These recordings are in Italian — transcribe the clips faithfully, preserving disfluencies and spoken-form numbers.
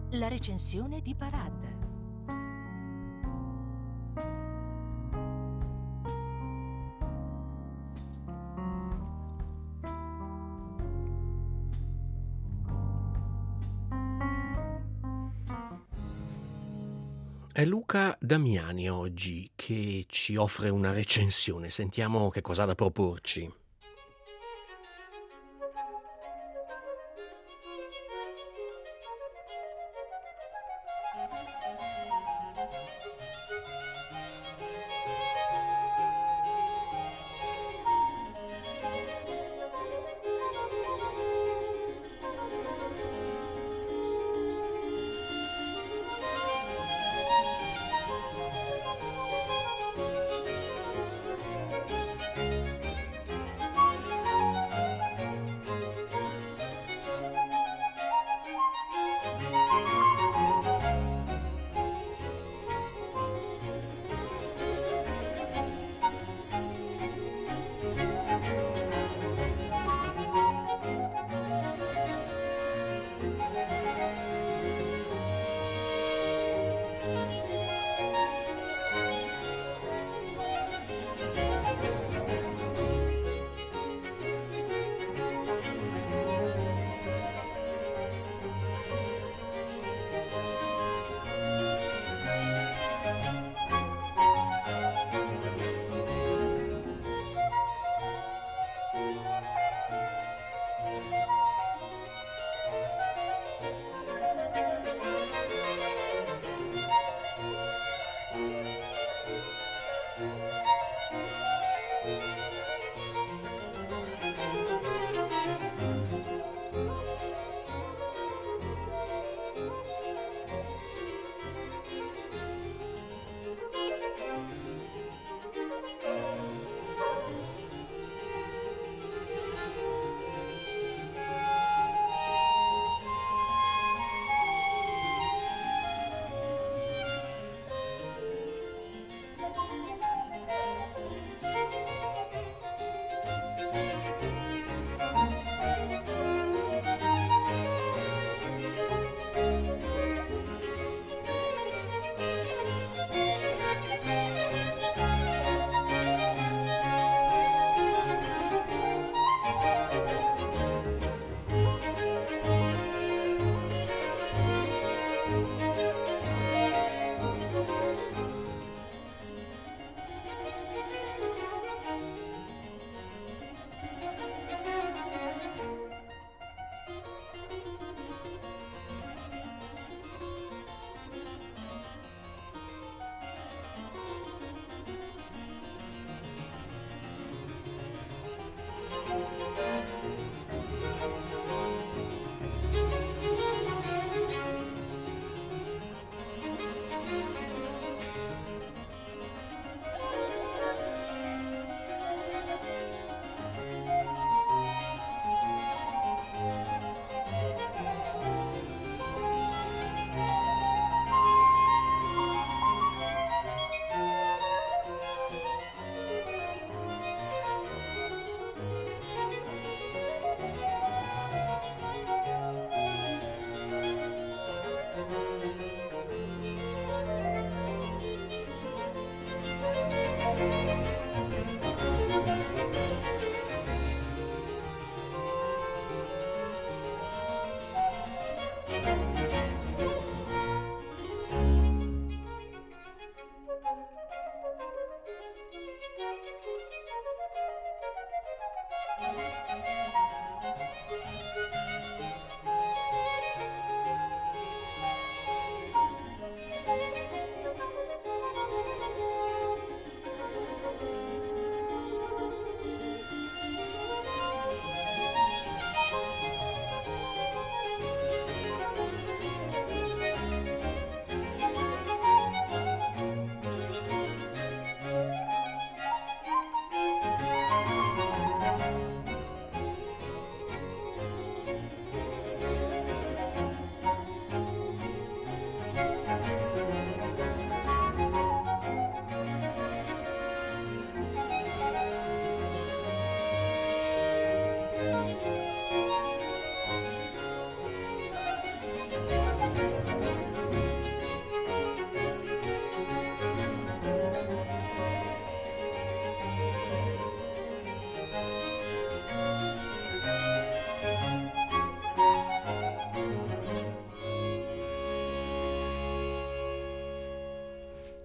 La recensione di Parad. È Luca Damiani oggi che ci offre una recensione. Sentiamo che cosa ha da proporci.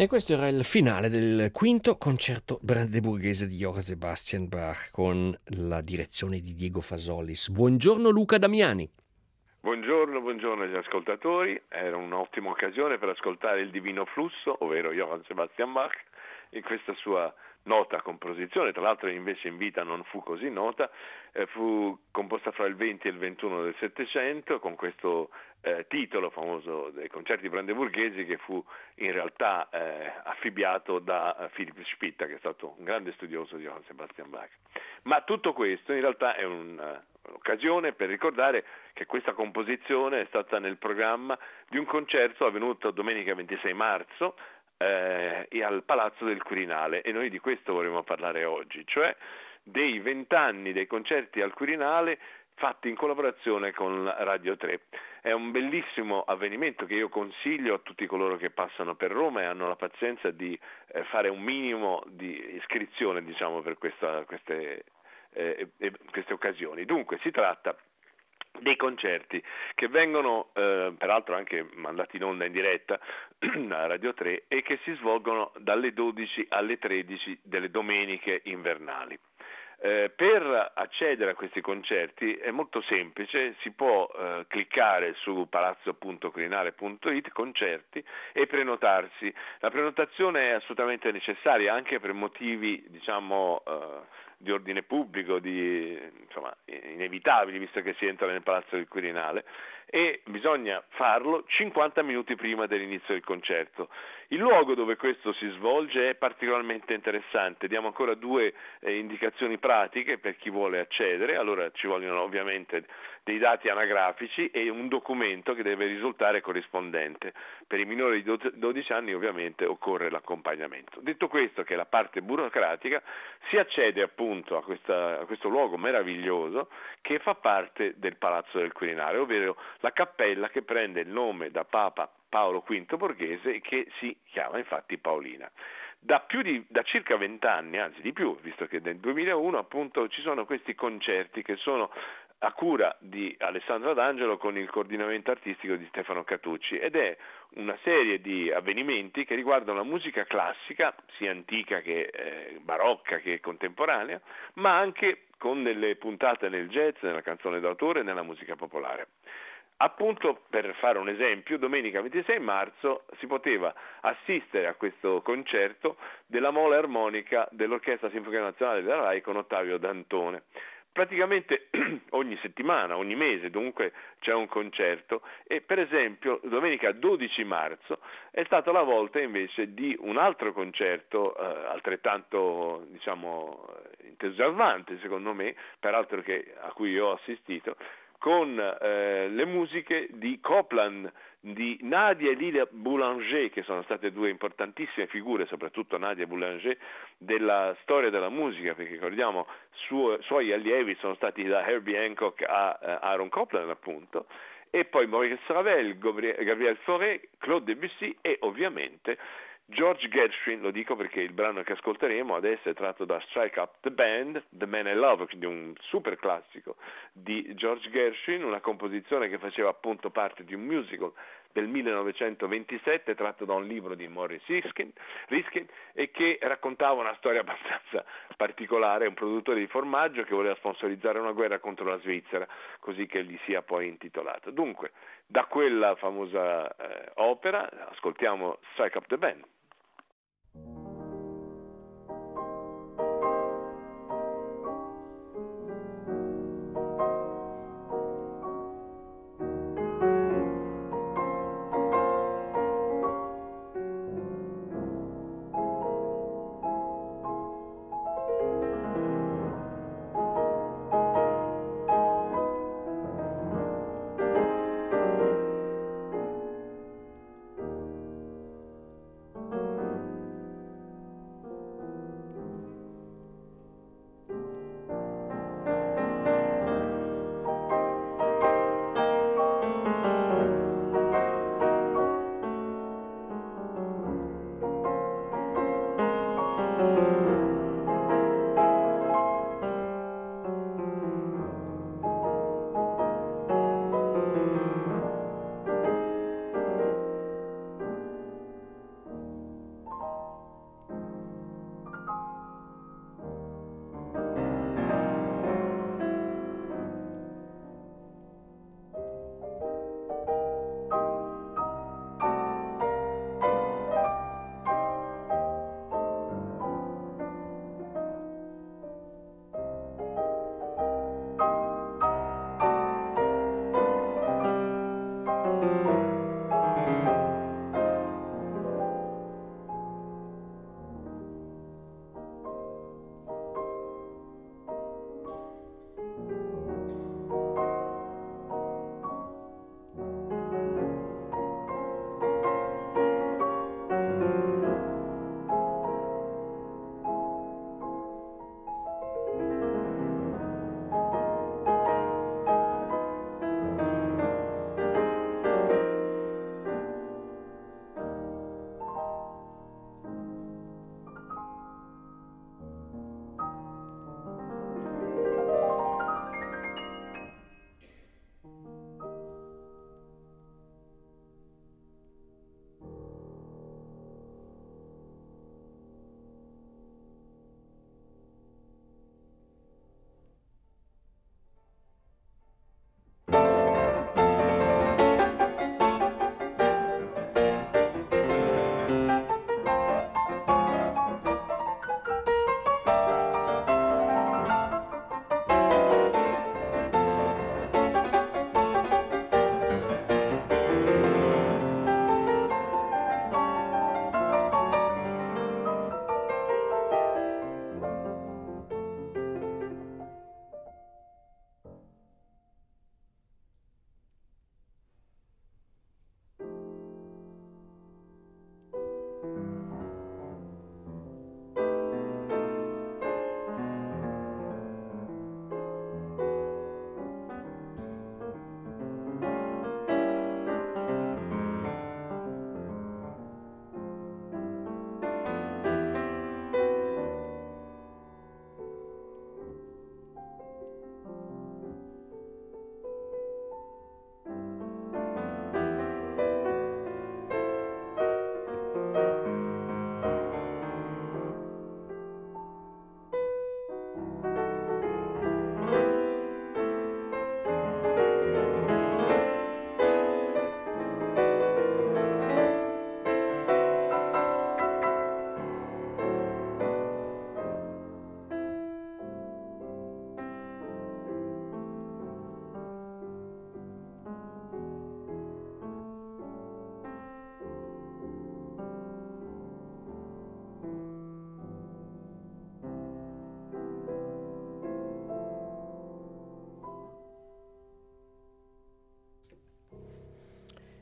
E questo era il finale del quinto concerto brandeburghese di Johann Sebastian Bach con la direzione di Diego Fasolis. Buongiorno Luca Damiani. Buongiorno, buongiorno agli ascoltatori. Era un'ottima occasione per ascoltare il Divino Flusso, ovvero Johann Sebastian Bach, in questa sua nota composizione, tra l'altro invece in vita non fu così nota, eh, fu composta fra il venti e il ventuno del Settecento con questo eh, titolo famoso dei concerti brandeburghesi, che fu in realtà eh, affibbiato da uh, Philipp Spitta, che è stato un grande studioso di Johann Sebastian Bach. Ma tutto questo in realtà è un, uh, un'occasione per ricordare che questa composizione è stata nel programma di un concerto avvenuto domenica ventisei marzo Eh, e al Palazzo del Quirinale, e noi di questo vorremmo parlare oggi, cioè dei vent'anni dei concerti al Quirinale fatti in collaborazione con Radio tre. È un bellissimo avvenimento che io consiglio a tutti coloro che passano per Roma e hanno la pazienza di eh, fare un minimo di iscrizione, diciamo, per questa, queste, eh, eh, queste occasioni. Dunque si tratta dei concerti che vengono eh, peraltro anche mandati in onda in diretta a Radio tre e che si svolgono dalle dodici alle tredici delle domeniche invernali. Eh, per accedere a questi concerti è molto semplice, si può eh, cliccare su palazzo punto quirinale punto it concerti e prenotarsi. La prenotazione è assolutamente necessaria anche per motivi, diciamo, eh, di ordine pubblico, di, insomma, inevitabili, visto che si entra nel Palazzo del Quirinale, e bisogna farlo cinquanta minuti prima dell'inizio del concerto. Il luogo dove questo si svolge è particolarmente interessante. Diamo ancora due eh, indicazioni pratiche per chi vuole accedere. Allora ci vogliono ovviamente dei dati anagrafici e un documento che deve risultare corrispondente. Per i minori di dodici anni ovviamente occorre l'accompagnamento. Detto questo, che è la parte burocratica, si accede appunto a, questa, a questo luogo meraviglioso che fa parte del Palazzo del Quirinale, ovvero la cappella che prende il nome da Papa Paolo quinto Borghese e che si chiama infatti Paolina. Da, più di, da circa vent'anni, anzi di più, visto che nel duemilauno appunto ci sono questi concerti che sono a cura di Alessandro D'Angelo con il coordinamento artistico di Stefano Catucci, ed è una serie di avvenimenti che riguardano la musica classica, sia antica che eh, barocca che contemporanea, ma anche con delle puntate nel jazz, nella canzone d'autore e nella musica popolare. Appunto, per fare un esempio, domenica ventisei marzo si poteva assistere a questo concerto della mole armonica dell'Orchestra Sinfonica Nazionale della RAI con Ottavio Dantone. Praticamente ogni settimana, ogni mese dunque c'è un concerto, e per esempio domenica dodici marzo è stata la volta invece di un altro concerto eh, altrettanto, diciamo, entusiasmante secondo me, peraltro che, a cui io ho assistito, con eh, le musiche di Copland, di Nadia e Lila Boulanger, che sono state due importantissime figure, soprattutto Nadia Boulanger, della storia della musica, perché ricordiamo suo, suoi allievi sono stati da Herbie Hancock a uh, Aaron Copland appunto, e poi Maurice Ravel, Gabriel Fauré, Claude Debussy e ovviamente George Gershwin. Lo dico perché il brano che ascolteremo adesso è tratto da Strike Up the Band, The Man I Love, quindi un super classico di George Gershwin, una composizione che faceva appunto parte di un musical del millenovecentoventisette tratto da un libro di Morris Riskin, Riskin e che raccontava una storia abbastanza particolare, un produttore di formaggio che voleva sponsorizzare una guerra contro la Svizzera, così che gli sia poi intitolato. Dunque, da quella famosa eh, opera ascoltiamo Strike Up the Band.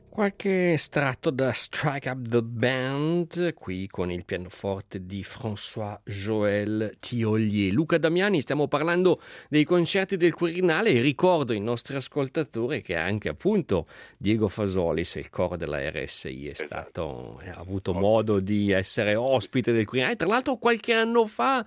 Qualche estratto da Strike Up the Band, qui con il pianoforte di François-Joël Thiollier. Luca Damiani, stiamo parlando dei concerti del Quirinale e ricordo ai nostri ascoltatori che anche appunto Diego Fasolis, il coro della R S I, è stato, ha avuto modo di essere ospite del Quirinale. Tra l'altro qualche anno fa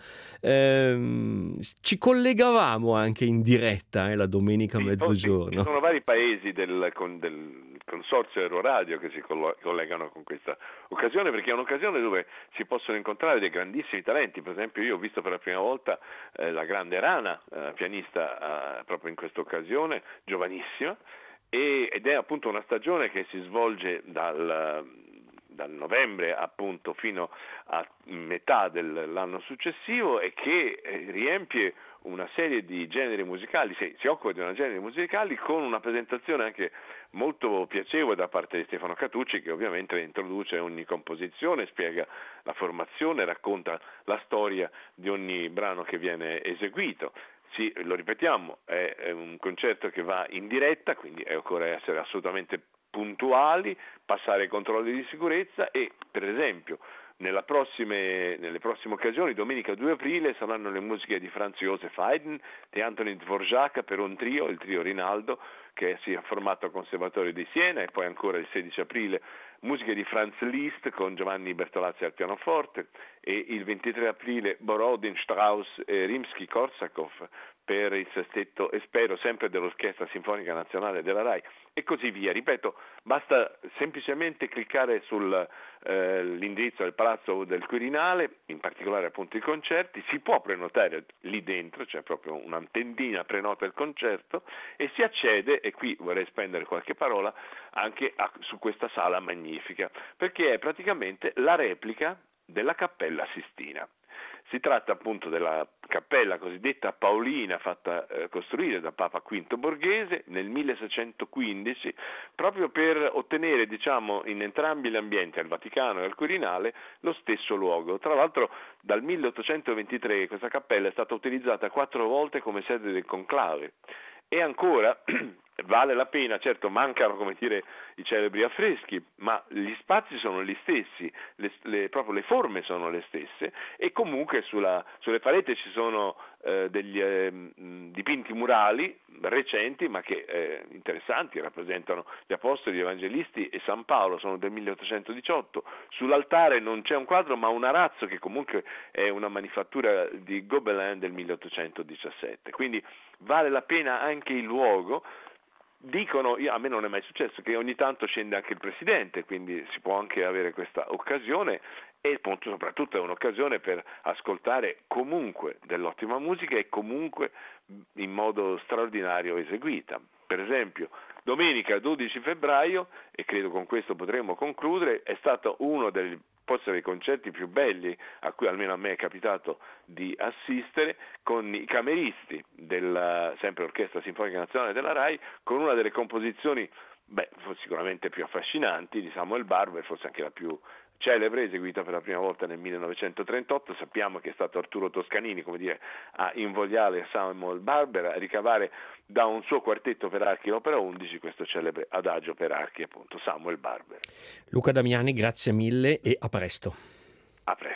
ehm, ci collegavamo anche in diretta eh, la domenica a sì, mezzogiorno. Ci sono vari paesi del, con, del consorzio Euroradio che si collegano con questa occasione, perché è un'occasione dove si possono incontrare dei grandissimi talenti. Per esempio io ho visto per la prima volta eh, la grande Rana, eh, pianista eh, proprio in questa occasione, giovanissima, e, ed è appunto una stagione che si svolge dal, dal novembre appunto fino a metà dell'anno successivo e che eh, riempie una serie di generi musicali, si, si occupa di una generi musicali con una presentazione anche molto piacevole da parte di Stefano Catucci, che ovviamente introduce ogni composizione, spiega la formazione, racconta la storia di ogni brano che viene eseguito. Sì, lo ripetiamo, è, è un concerto che va in diretta, quindi occorre essere assolutamente puntuali, passare i controlli di sicurezza e, per esempio, Nella prossime, nelle prossime occasioni, domenica due aprile, saranno le musiche di Franz Josef Haydn, di Antonin Dvorak per un trio, il trio Rinaldo, che si è formato al Conservatorio di Siena, e poi ancora il sedici aprile musiche di Franz Liszt con Giovanni Bertolazzi al pianoforte, e il ventitré aprile Borodin, Strauss e Rimsky-Korsakov per il sestetto e spero sempre dell'Orchestra Sinfonica Nazionale della RAI, e così via. Ripeto, basta semplicemente cliccare sull'indirizzo eh, del Palazzo del Quirinale, in particolare appunto i concerti, si può prenotare lì dentro, c'è proprio un'antennina prenota il concerto e si accede, e qui vorrei spendere qualche parola anche a, su questa sala magnifica, perché è praticamente la replica della Cappella Sistina. Si tratta appunto della cappella cosiddetta paolina, fatta eh, costruire da Papa Quinto Borghese nel milleseicentoquindici, proprio per ottenere, diciamo, in entrambi gli ambienti, al Vaticano e al Quirinale, lo stesso luogo. Tra l'altro dal milleottocentoventitré questa cappella è stata utilizzata quattro volte come sede del conclave. E ancora vale la pena, certo mancano, come dire, i celebri affreschi, ma gli spazi sono gli stessi, le, le, proprio le forme sono le stesse, e comunque sulla, sulle pareti ci sono eh, degli eh, dipinti murali recenti ma che eh, interessanti, rappresentano gli Apostoli, gli Evangelisti e San Paolo, sono del milleottocentodiciotto. Sull'altare non c'è un quadro ma un arazzo che comunque è una manifattura di Gobelin del milleottocentodiciassette, quindi vale la pena anche il luogo. Dicono, io, a me non è mai successo, che ogni tanto scende anche il Presidente, quindi si può anche avere questa occasione, e appunto soprattutto è un'occasione per ascoltare comunque dell'ottima musica e comunque in modo straordinario eseguita. Per esempio domenica dodici febbraio, e credo con questo potremo concludere, è stato uno dei forse dei concerti più belli a cui almeno a me è capitato di assistere, con i cameristi della sempre Orchestra Sinfonica Nazionale della RAI, con una delle composizioni beh, sicuramente più affascinanti di Samuel Barber, forse anche la più celebre, eseguita per la prima volta nel millenovecentotrentotto. Sappiamo che è stato Arturo Toscanini, come dire, a invogliare Samuel Barber a ricavare da un suo quartetto per archi l'opera undici questo celebre adagio per archi, appunto Samuel Barber. Luca Damiani, grazie mille e a presto. A presto.